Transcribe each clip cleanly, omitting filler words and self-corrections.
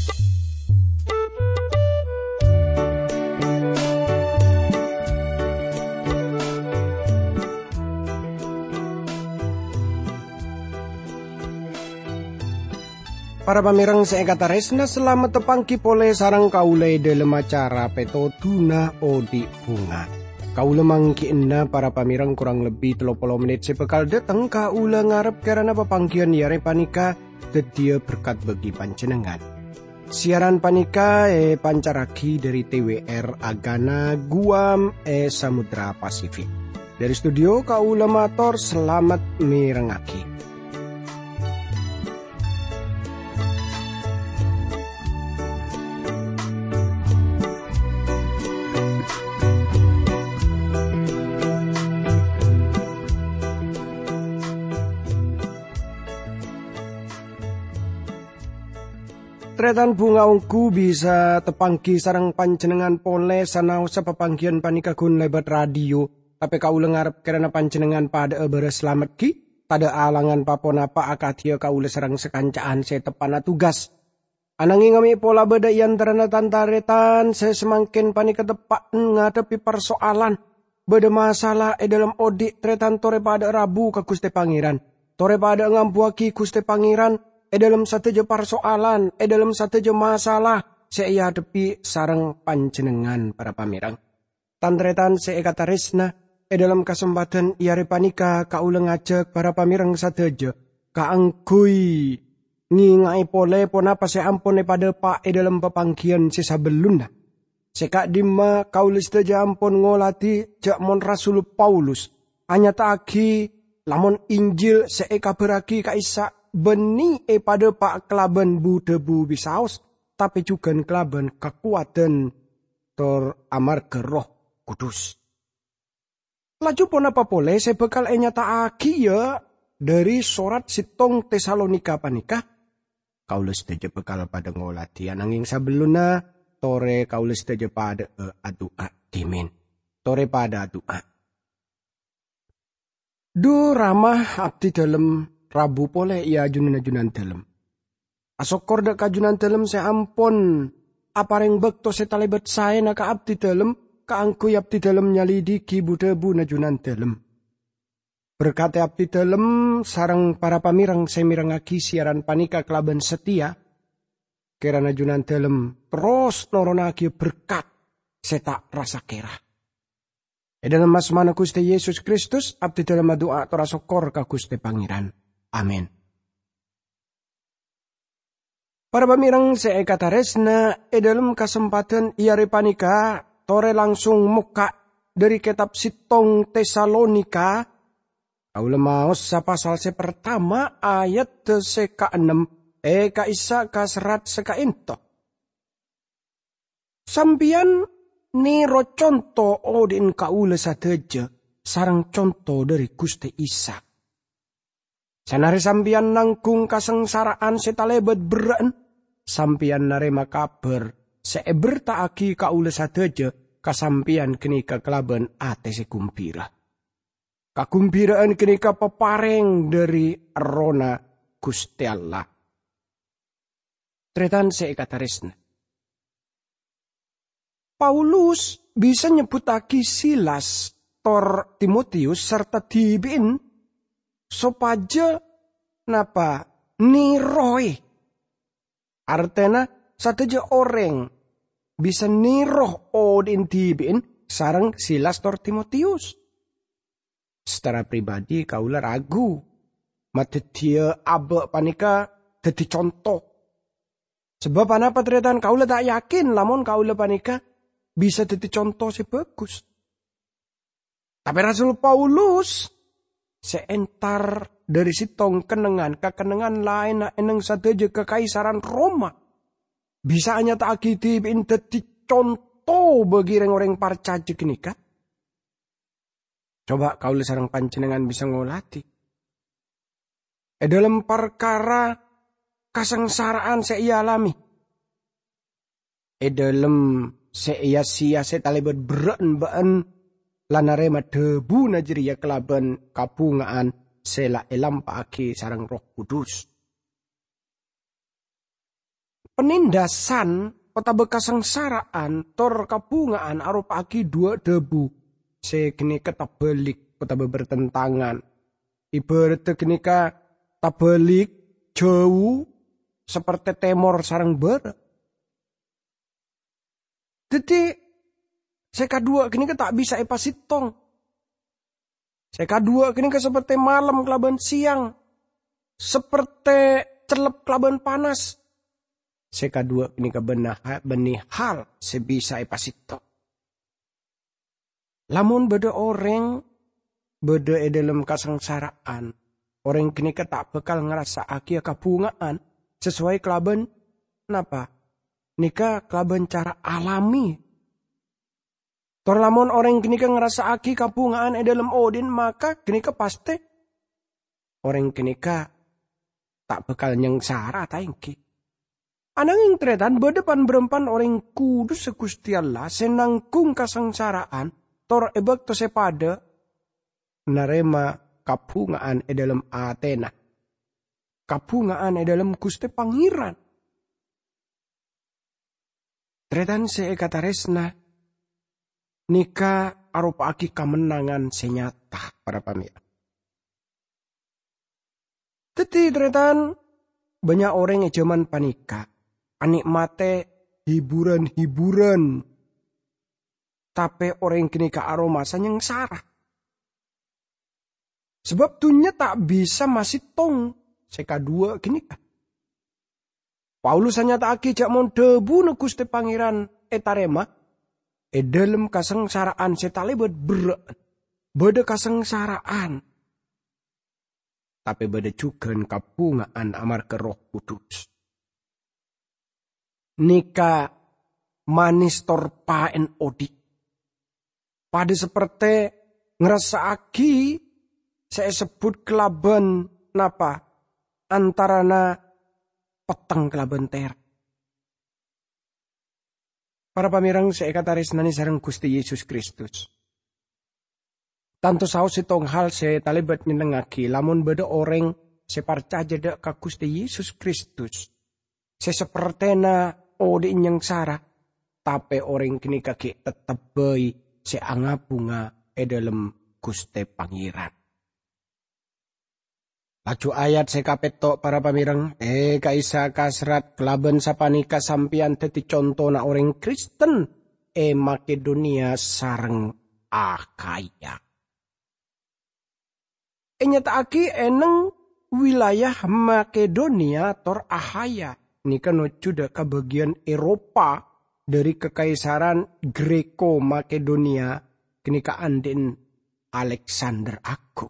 Para pamirang seekata resna selamat tepangki pole sarang kaule dalam acara peto tuna odi bunga. Kaule mangki enda para pamirang kurang lebih 30 menit sebekal datang kaule ngarep karena pepangkian yare panika tedia berkat bagi panjenengan. Siaran panika pancaraki dari TWR Agana Guam Samudra Pasifik. Dari studio kaule mator selamat mirengaki. Tretan bunga ungku bisa tepangki sarang panjenengan pole sanaosa pepangkian panikagun lebat radio. Tapi kaula ngarep karena panjenengan pada beres selamat ki. Tada alangan paponapa akatia kaula sarang sekancaan setepana tugas. Ananging ngami pola beda yantarana tantaretan saya semangkin panika tepak ngadepi persoalan. Beda masalah dalam odik tretan tore pada rabu ke Gusti Pangeran. Tore pada ngampuaki Gusti Pangeran. Dalam satu je persoalan, dalam satu je masalah, saya hadapi sarang panjenengan para pamirang. Tantretan saya kata resna, dalam kesempatan iare panika kaula ngajak para pamirang satu je, kaangkui ngingai pole ponapa saya ampone pada pak dalam pepangkian sisa belunda. Seka dima kaula sedaja ampon ngolati jak mon Rasul Paulus, hanya taki lamun Injil saya kabaraki kaisa beni pada pak kelaban bu debu bisaos, tapi juga kelaban kekuatan tor amarga Roh Kudus. Laju pun apa boleh saya bakal nyata ya dari surat sitong Tesalonika panika. Kaules teje bakal pada ngolati ananging sabeluna tore kaules teje pada adua dimin. Tore pada adua. Du ramah abdi dalam Rabu pole ia ajunan dalam. Asokor dak kajunan dalam saya ampun. Apareng bekto setalebat saya naka abdi dalam. Kaangku abdi dalam nyalidiki budebu najunan dalam. Berkati abdi dalam sarang para pamirang semirangaki siaran panika kelaban setia. Kera najunan dalam terus noronaki berkat. Setak rasa kera. Dalam asmana Gusti Yesus Kristus abdi dalam doa torasokor ka Gusti Pangeran. Amin. Para pamirang saya kata resna dalam kesempatan iare panika tore langsung muka dari kitab sitong Tesalonika. Kaula maos sa pasal pertama ayat seka 6 kaisa kasrat seka into. Sampian niro contoh odin kaula sadeja sarang contoh dari Gusti Isa. Sanare sampian nanggung kasengsaraan setalebet beren, sampian narema kabar seebertaaki kaula sadeja kasampian kenika kelaban ate sekumpira. Kakumpiraan kenika pepareng dari rona Gusti Allah. Tretan seekataresna. Paulus bisa nyebutaki Silas, Tor Timotius serta Tibin sopaja napa niroy. Artena sateja orang bisa niroh odin Tibin sarang Silas Tor Timotius. Secara pribadi kaula ragu. Matetia abe panika dadi contoh. Sebab apa tretan kaula tak yakin lamun kaula panika bisa dadi contoh si bagus. Tapi Rasul Paulus seentar dari sitong kenengan ke kenengan lain na eneng sadeja kekaisaran Roma. Bisa hanya tak akitibin dadi contoh bagi orang-orang parcaje kenika. Coba kaula sareng panjenengan bisa ngolati. Dalam perkara kasengsaraan saya alami. Dalam saya sia talebet beren lanarema debu najriya kelaban kabungaan sela elampake sarang Roh Kudus. penindasan kota bekasangsaraan tor kabungaan arupa aki dua debu segini ketabalik kota bertentangan ibarat kenika tabalik jauh seperti temor sarang barat. Jadi seka dua kini tak bisa ipasitong. Seka dua kini seperti malam kelaban siang, seperti celep kelaban panas. Seka dua kini benih hal sebisa ipasitong. Lamun beda orang beda dalam kasangsaraan, orang kini tak bakal ngerasa aki kabungaan sesuai kelaban napa? Nika kelaban cara alami. Tor lamun orang kini ngerasa aki kabungaan dalam odin maka kini pasti orang kini tak bakal nyengsara taingki. Ananging tretan bedepan berempan orang kudus Gusti Allah senangkung kasangsaraan tor ebek to sepada narema kabungaan dalam Athena. Kabungaan dalam Gusti Pangeran. Tretan seekataresna nika arupa aki kemenangan senyata para pamirsa. Teti tretan banyak orang yang zaman panika anikmate hiburan-hiburan tapi orang kini ke aroma nyengsara. Sebab dunia tak bisa masih tong seka dua kini kan. Paulus hanya tak aki jak mon debu ne Gusti Pangeran etarema dalam kasengsaraan setale berat beda kasengsaraan tapi beda juga kabungaan amar ke Roh Kudus. Nika manis torpaen odi. Pada seperti ngerasa aki saya sebut kelaban napa antarana peteng kelaban ter. Para pamirang saya kataris nani sareng Gusti Yesus Kristus. Tanto saus itong hal saya talibat nyenengaki lamun beda orang separca jeda ka Gusti Yesus Kristus. Saya seperti na odi yang sara tapi orang kini kaki tetap bayi seanga bunga dalam Gusti Pangeran. Laju ayat sekapetok para pamirang kaisa kasrat kelaban sapanika sampian teti contoh na orang Kristen Makedonia sareng Akaya. Nyataaki eneng wilayah Makedonia tor Ahaya. Ini kan sudah ke bagian Eropa dari kekaisaran Greko Makedonia kini ke anden Alexander Agung.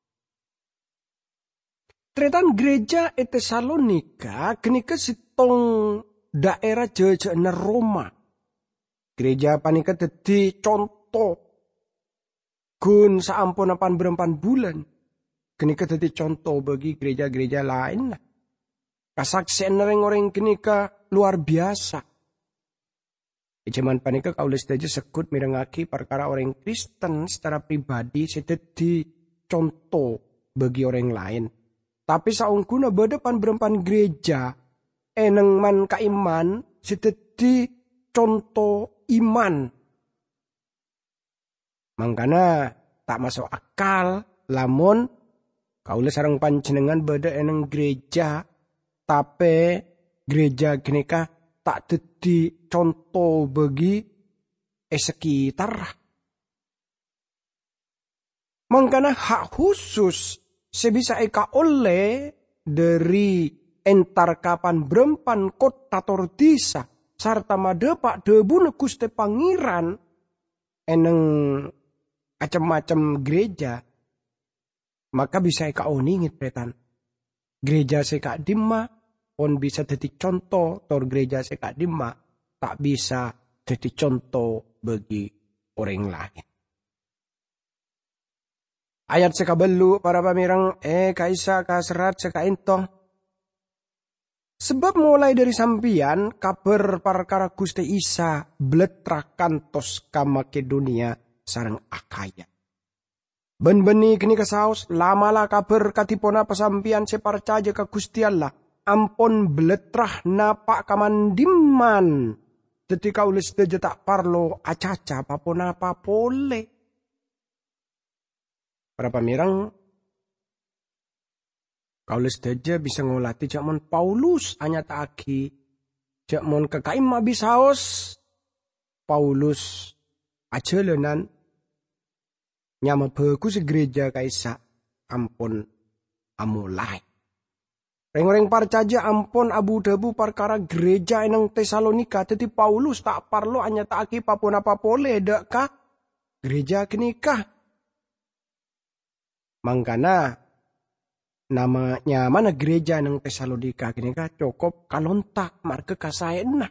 Tretan gereja Tesalonika kini ke sitong daerah jajana Roma. Gereja panika tadi contoh gun saampun apan berempan bulan. Kini ke tadi contoh bagi gereja-gereja lain lah. Kasaksian orang-orang kini ke luar biasa. Zaman panika kaulis saja sekut mirengaki perkara orang Kristen secara pribadi sededi contoh bagi orang lain. Tapi saungkuna bedepan berempan gereja eneng man kaiman sededi contoh iman. Mangkana tak masuk akal lamun kaulis sareng panjenengan beda eneng gereja tapi gereja genika tak jadi contoh bagi sekitar. Mangkana hak khusus sebisa eka oleh dari entar kapan berempan kota tordisa sarta madepak debu Gusti Pangeran eneng macam-macam gereja maka bisa eka oningit petan. Gereja seka dimma pun bisa jadi contoh, tor gereja seka dimma tak bisa jadi contoh bagi orang lain. Ayat seka belu para pamirang kaisa kaserat seka intong. Sebab mulai dari sampian kabar perkara Gusti Isa beletrakan tos ka Makedonia sareng Akaya. Ben-beni kini kesaus lamalah kabar katipona pesampian separcaja ke Gusti Allah ampon beletrah napak kamandiman. Dadi kaula sedaja tak parlo acaca papon apa pole. Para pamirang, kaula sedaja bisa ngolati jakmon Paulus anyatake jakmon kekaim mabisaos Paulus ajelenan nyama bagus gereja kaisa ampon amulai. Reng-reng parcaja ampon abu debu perkara gereja enang Tesalonika. Teti Paulus tak parlo anyatake papon apa pole dak ka gereja kenikah. Mangkana namanya mana gereja enang Tesalonika kenikah cukup kalontak marke kasaena.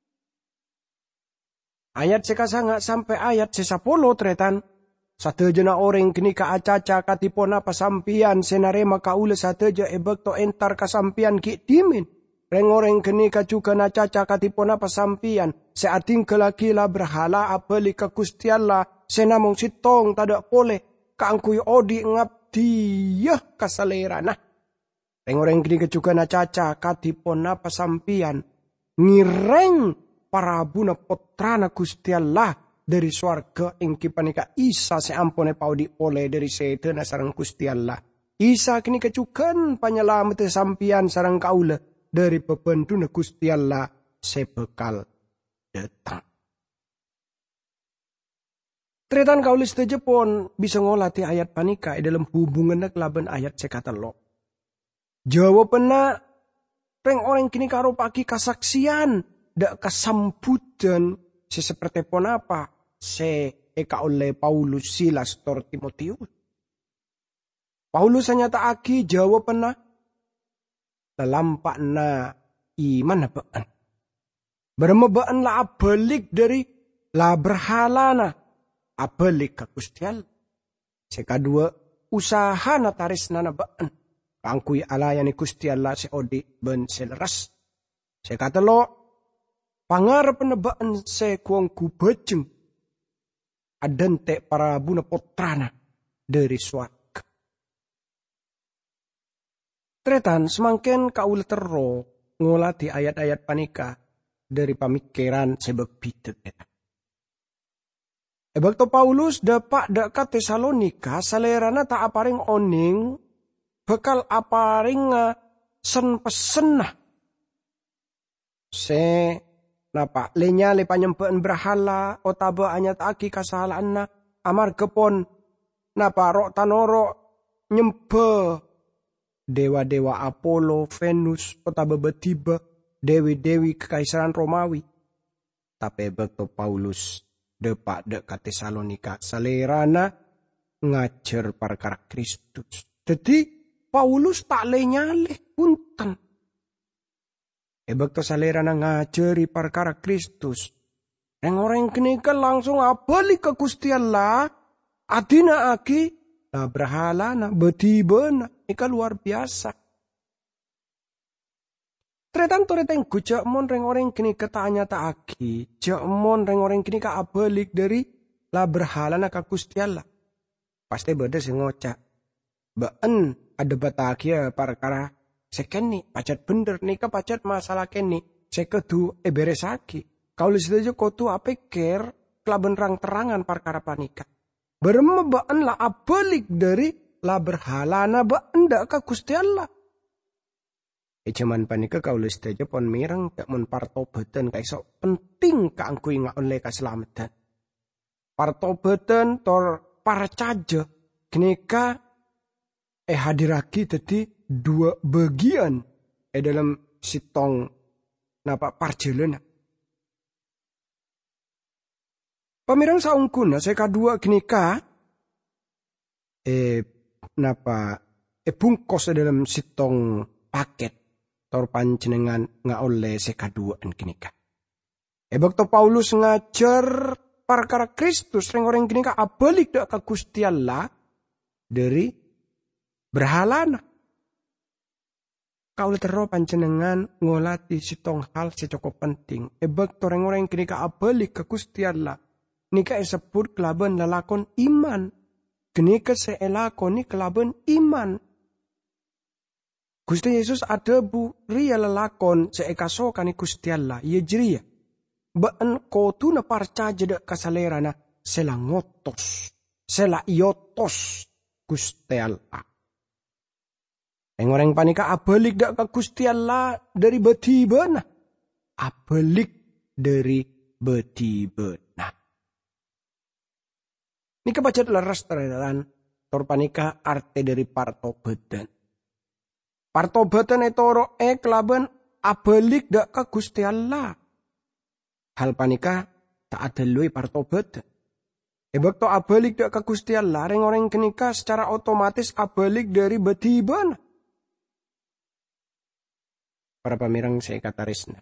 Ayat sekasanga sampai ayat sesapolo tretan. Sateja na orang kini ka acaca katipona pasampian senarema kaula sateja ebekto entar kasampian ki timin. Reng-orang kini ka juga na caca katipona pasampian seating kelakila berhala apeli ka kustiala senamong sitong tadak pole kaangkuy odi ngabdi yah kasalerana. Reng-orang kini ka juga na caca katipona pasampian ngireng parabuna potrana kustiala dari swarga ing kipanika Isa seampone paudi pole dari setan sareng Gusti Allah. Isa kini kecukan panyelamet sampian sareng kaula dari pepentuna Gusti Allah sebekal datang. Tretan kaula sedaja pon bisa ngolati ayat panika dalam hubungan kelaban ayat sekata lo. Jawabna reng orang kini karo pagi kasaksian dak kasambutan seperti pon apa se eka oleh Paulus Silas tor Timotius. Paulus hanya taaki jawab pernah lalampak na iman baan. Bermebaan la abalik dari la berhalana abalik ke Gustial. Sekadua usaha na taris na baan. Kangkui alayani Gustial la seodi ben seleras. Sekatelo pangarap na baan se kuang kubajeng. Adente para buna potrana dari swarga. Tretan semangken kaul terro ngolati ayat-ayat panika dari pamikiran sebab bitek. Ebak to Paulus dapak dekat Tesalonika salerana tak aparing oning bekal aparing sen pesenah. Napa lenya le panyempeen berhala otaba anyat aki kasalahan na amar kepon napa rok tanoro nyempe dewa-dewa Apollo, Venus otaba betiba dewi-dewi kekaisaran Romawi. Tapi beto Paulus depak dekat Tesalonika salerana ngajar perkara Kristus. Jadi Paulus tak lenya le punten. Ebek to salerana ngajari perkara Kristus. Orang kini kan langsung abalik ke Gusti Allah. Adina aki na berhala na betiba na ika luar biasa. Tretan toreteng gujak mon orang kini ketanya tak aki. Jak mon orang kini ka abalik dari la berhala na ke Gusti Allah. Pasti beda sing ngocak. Baan ada batakia perkara sekeni pacat bener nika pacat masalah keni sekedu beresaki kau lihat aja kau tu apa ker kelaben terang-terangan perkara panika bermebaan lah abalik dari la berhalana baan dak ka Gusti Allah. Cuman panika kau lihat aja pon mirang tak mun partobeten kaiso penting kaangkui ngak oleh keselamatan partobeten tor parcaja kenika hadiraki tadi dua bagian dalam sitong napa parjelena. Pamirang saungkuna saya kadua kenika bungkos dalam sitong paket tor panjenengan nga oleh sekaduaan kenika. Bakto Paulus ngajar perkara Kristus orang kenika abalik dak ka Gusti Allah dari berhalana. Kau terro panjenengan ngolati sitong hal secokop penting. Ebek toreng-orang kini ka abalik ke Gusti Allah. Nika disebut kelaban lalakon iman. Kini ka seelakoni kelaban iman. Gusti Yesus ada bu ria lelakon seekasokani Gusti Allah ye jeria. Baan kotu na parca jeda kasalerana sela ngotos, sela iotos Gusti Allah. Orang panika abalik dak ka Gusti Allah dari betibana. Abalik dari betibana. Nika baca leres teretan tor panika arte dari partobatan. Partobatan etoro kelaban abalik dak ka Gusti Allah. Hal panika tak ada lui partobatan. Ebek to abalik dak ka Gusti Allah, orang kenika secara otomatis abalik dari betibana. Para pamirang saya kata resna.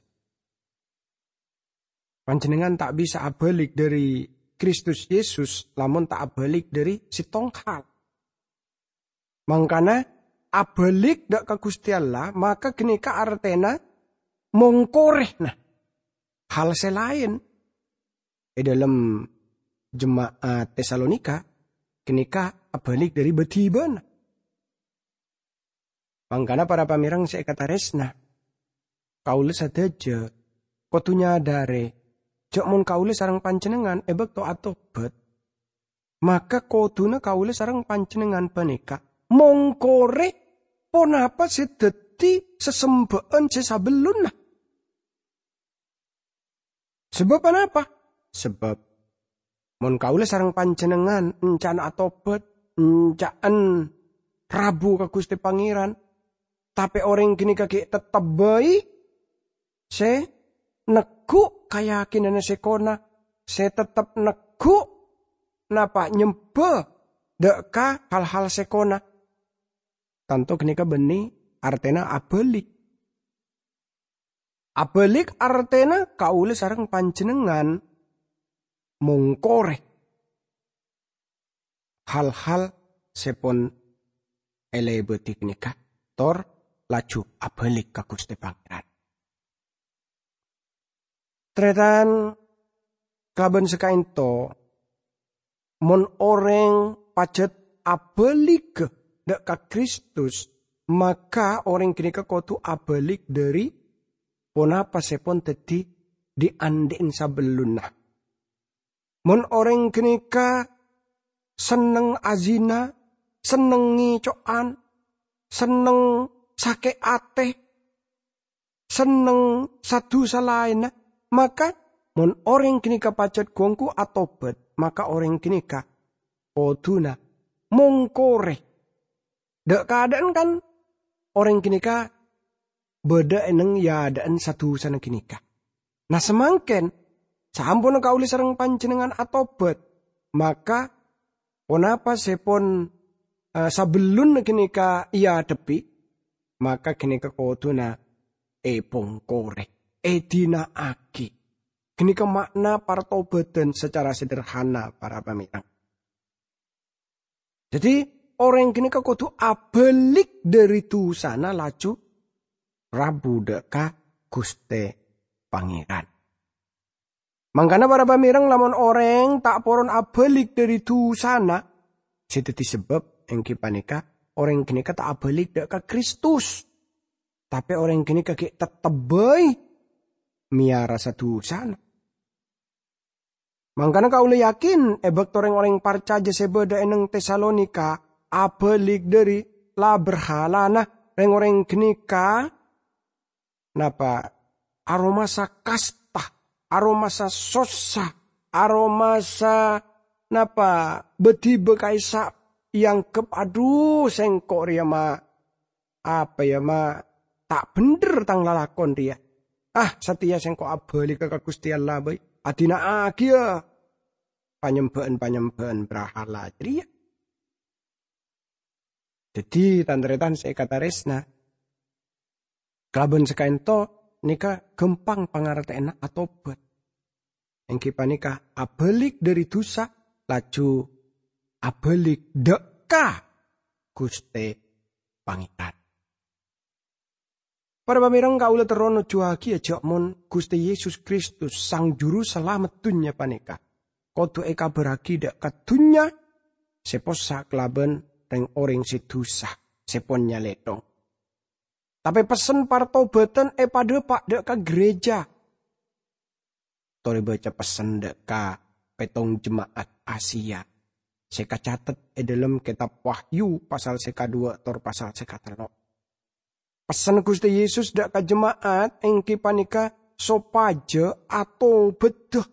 Panjenengan tak bisa abalik dari Kristus Yesus, lamun tak abalik dari si tongkal. Mangkana abalik dak ka Gusti Allah, maka kenika artena mongkorehna hal selain. Dalam jemaat Tesalonika, kenika abalik dari betibana. Mangkana para pamirang saya kata resna. Kaule sadaja, kotunya dare, jok mun kaule sarang panjenengan, ebek to atobat. Maka kotuna kaule sarang panjenengan panika, mongkore ponapa sedeti sesembaan sesabelun nah. Sebab apa? Sebab mun kaule sarang panjenengan encan atobat, encaan Rabu ka Gusti Pangeran, tapi orang kini kaki tetap baik. Se neku keyakinan sekona, se tetap neku napa nyempe deka hal-hal sekona. Tanto kenika beni artena abalik. Abalik artena kaule sareng panjenengan mongkore hal-hal sepon elebetik nikah tor laju abalik ka Gusti Pangeran. Tretan kaben sekainto mon orang pacet abalik dak ka Kristus, maka orang kini kotu abalik dari ponapa sepon teti diandin sabelunna. Mon orang kini seneng azina, seneng ngicoan, seneng sake ate, seneng satu salaina. Maka mon orang kini pacet gongku atobat, maka orang kini koduna mongkore. Dek keadaan kan orang kini beda eneng ya adaan satu sana kini. Nah semangken sampun kauli sareng panjenengan atobat, maka ponapa sepon sabelun kini iya depi, maka kini koduna pongkore. Edina aki. Kini ke makna partobatan secara sederhana para pamirang. Jadi orang kini ke kudu abalik dari tu sana laju Rabu deka Guste Pangeran. Mangkana para pamirang lamun orang tak poron abalik dari tu sana, sedeti sebab yang kipanika orang kini tak abalik deka Kristus. Tapi orang kini kaki tetep baik miara satu sana. Mangkana kaule yakin ebek orang parcaja sebeda eneng Tesalonika abalik dari la berhalana orang kenika napa aromasa kasta, aromasa sosa, aromasa napa beti bekaisa yang aduh sengkok ria ma apa ya ma tak bener tang lalakon dia. Setia sengko abalik ke Gusti Allah bae. Adina agia. Panyembahan berhala. Jadi tandretan saya kata resna. Kelaban sekainto nika gempang pangartena atobat. Yang kipa nika abalik dari dosa. Laju abalik deka Gusti Pangeran. Para pamirang kaula terono juagi aja mon Gusti Yesus Kristus sang juru selamat dunya panika. Kodu eka beragi dak kadunya seposa kelaben reng orang sedusa seponnya letong. Tapi pesen partobatan pada pak dek ka gereja. Tori baca pesen dek ka petong jemaat Asia. Seka catet dalam kitab Wahyu pasal seka 2 tor pasal seka 3. Pesan Gusti Yesus dak ka jemaat engki panika sopaja atau bedah.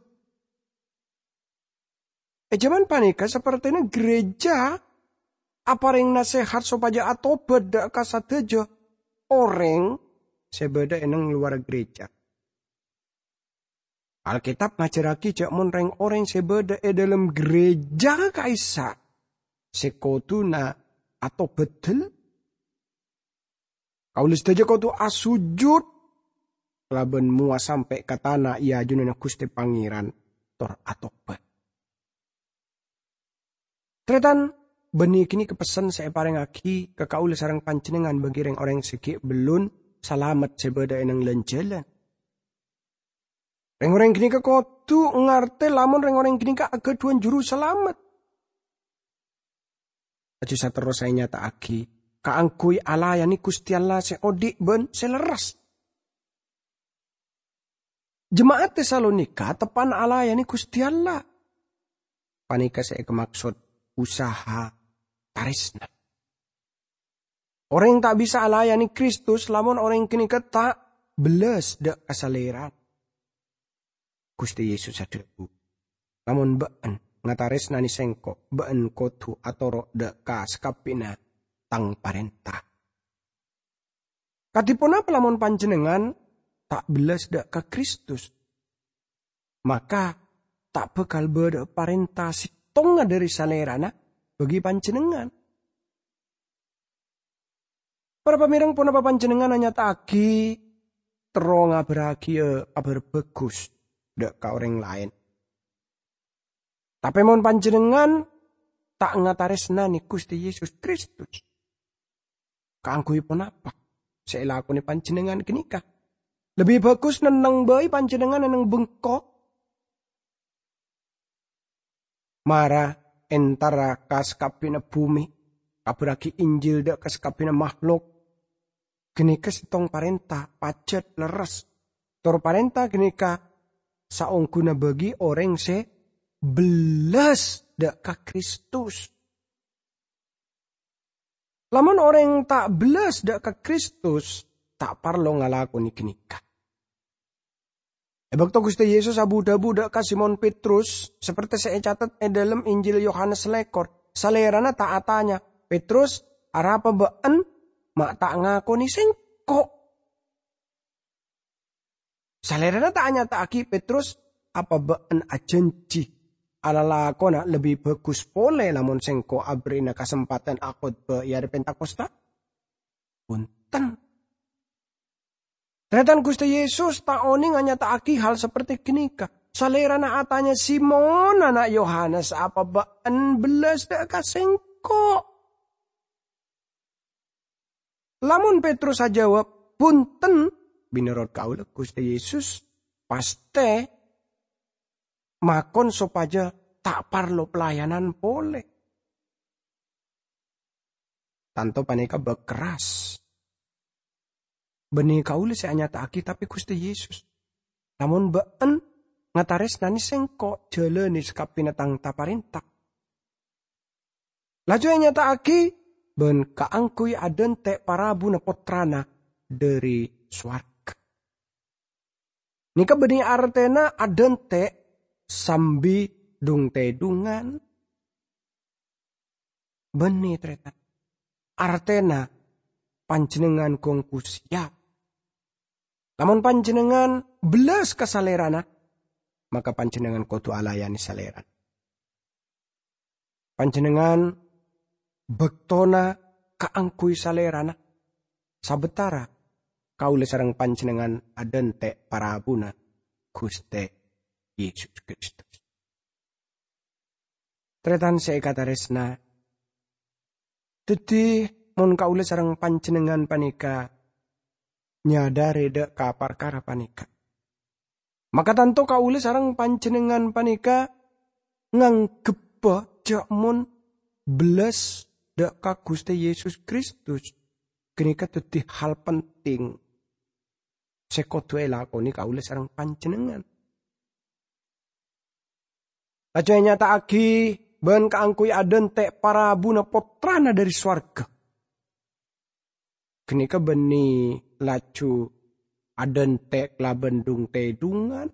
Jaman panika seperti ini gereja apa ring nasihat sopaja atau beda ka sateja orang sebeda enang luar gereja. Alkitab ngajaraki jak mun reng orang sebeda dalam gereja kaisa sekotuna atau betul. Kaulis saja kau tu asujud laban mua sampai ke tanah ia junana Gusti Pangeran tor atau bet. Tretan benih kini kepesan saya pareng aki ke kaulis sarang panjenengan bagi reng orang segi belum selamat sebeda enang lenjalan. Reng-reng gini ke kotu ngarte lamun reng-reng gini ke keduan juru selamat. Aja terus saya nyata aki. Kaangkui ala yani Gusti Allah seodik ben seleras. Jemaat Tesalonika tepan ala yani Gusti Allah. Panika saya kemaksud usaha tarisna. Orang tak bisa ala yani Kristus lamun orang gini ke tak belas dak kasaleran. Gusti Yesus adebu. Namun been ngatares nani sengko been kotu atau dak kas kapina tang parentah. Katipun apa lamun panjenengan tak belas dak ke Kristus. Maka tak bekal beda parentah si tonga dari salerana bagi panjenengan. Para pamirang pun apa panjenengan hanya taki teronga beragi kabar bagus. Dak ka orang lain. Tapi mohon panjenengan tak ngataresnani Gusti Yesus Kristus. Kaangkui pun apa? Saya lakoni panjenengan kenika. Lebih bagus nenang bayi panjenengan nenang bengkok. Mara entara kaskapina bumi. Kabaraki Injil dak kaskapina makhluk. Kenika setong parentah pacet leres. Tor parentah kenika saong guna bagi orang se belas dak ka Kristus. Lamun orang tak belas dak ka Kristus tak parlo ngalakoni kenika. Ebak to Gusti Yesus abu-dabu dak ka Simon Petrus seperti saya catat dalam Injil Yohanes lekor. Salerana tak atanya Petrus arapa been mak tak ngakoni sengko. Salerana tanya tak aki Petrus apa been ajanji ala lakona lebih bagus pole lamun sengko abrina kesempatan akod be ya Pentakosta. Punten. Ternyata Gusti Yesus tak oni nganya tak aki hal seperti kenika. Salerana atanya Simon anak Yohanes apa been belas dak kasengko. Lamun Petrus jawab punten. Binerot kaula Gusti Yesus paste makon sopaja tak parlo pelayanan pole. Tanto paneka bekeras. Benih kaula saya nyata aki tapi Gusti Yesus. Namun been ngatares nani sengko jalani sekapinatang taparintah. Laju yang nyata aki ben kaangkui adente parabu na potrana dari suarga. Nika benih artena adente sambi dung tedungan. Benih ternyata. Artena panjenengan kongku siap. Namun panjenengan belas kesalerana. Maka panjenengan kudu alayani saleran. Panjenengan bektona kaangkui salerana. Sabetara. Kaule sareng panjenengan adente parabuna Gusti Yesus Kristus. Tretan saya kata resna. Dadi mun kaule sareng panjenengan panika nyadare dek ka perkara panika. Maka tanto kaule sareng panjenengan panika nganggep jak mun belas dek ka Gusti Yesus Kristus. kenika dadi hal penting sekudu lakoni kaula sareng panjenengan. Lajeng nyatakake ben kaangkuy aden tek parabuna putrana dari swarga. Kenika beni laju aden tek labendung tedungan.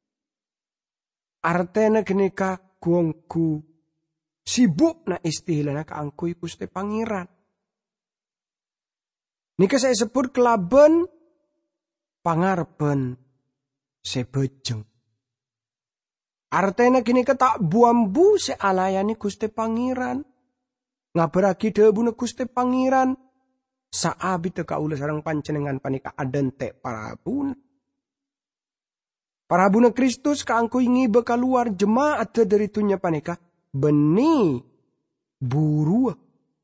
Artena kenika guangku sibuk na istilahna kaangkuy Gusti Pangeran. Nika saya sebut kelaben pangarben sebejeng. Artena kini tak buambu sealayani Gusti Pangeran. Ngabaraki debuna Gusti Pangeran. Saabi teka ula sareng panjenengan panika aden tek parabuna. Parabuna Kristus kaangku ingi bekaluar jemaat dari tunya panika. Beni burua.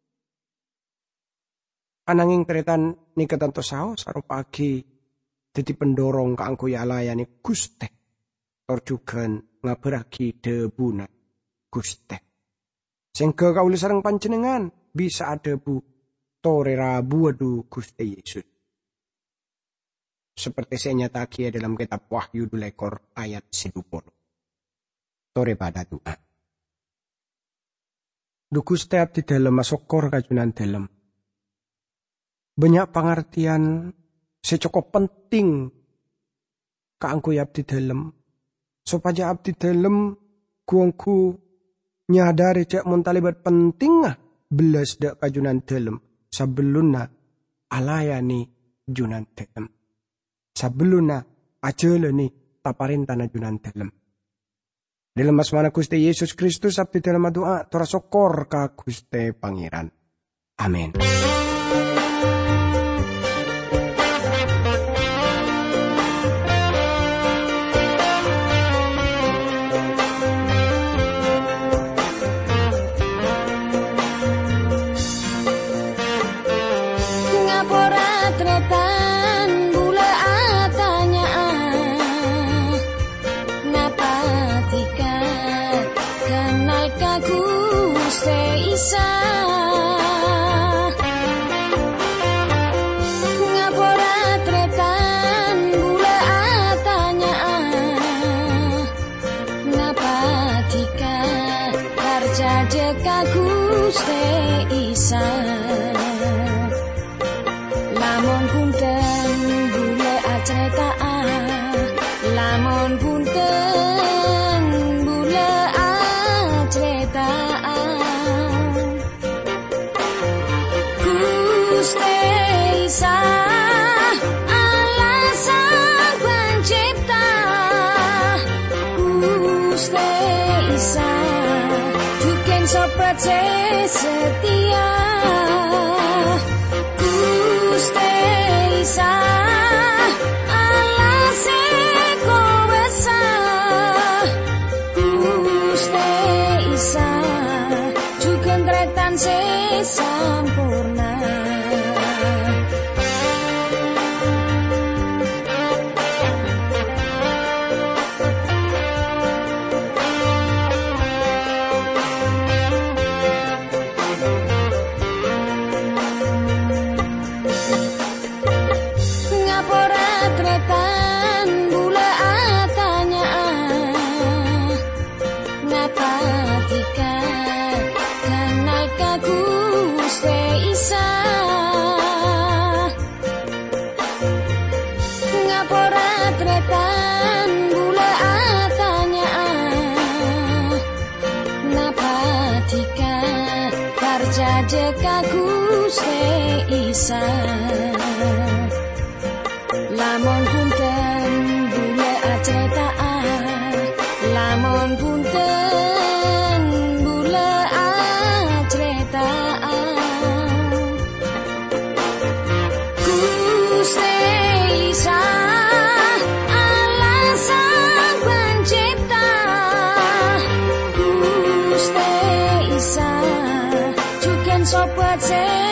Ananging teretan nika tanto saos sareng pagi. Dadi pendorong kaangku alayani Gusti. Torjugan ngabaraki debuna Gusti. Sehingga kaula sareng panjenengan bisa adebu tore rabu adu Gusti Yesus. Seperti saya nyataki dalam kitab Wahyu 2 ayat 10. Tore pada doa. Du Gusti abdi dalem masokor kajunan dalem. Banyak pengertian secukup penting kaangku abdi dalem. Supaya abdi dalem guangku nyadari cek muntalibat pentingah belas dak kajunan dalem sebelumna alayani junan dalem sebelumna ajelani taparintana junan dalem. Dalam asmana Gusti Yesus Kristus abdi dalem doa tora sokor ka Gusti Pangeran. Amin. Lamun punten bule acretaan, lamun punten bule acretaan. Gusti Isa Allah sang pencipta, Gusti Isa juken sobat setia. Sampurna ngapora tretan bula atanya ngapa tika kenal kaku Isa ngapora tretan bula atanya ngapa tika karja deka Gusti Isa lamun punten bula acretaan lamun punten bula acretaan sobat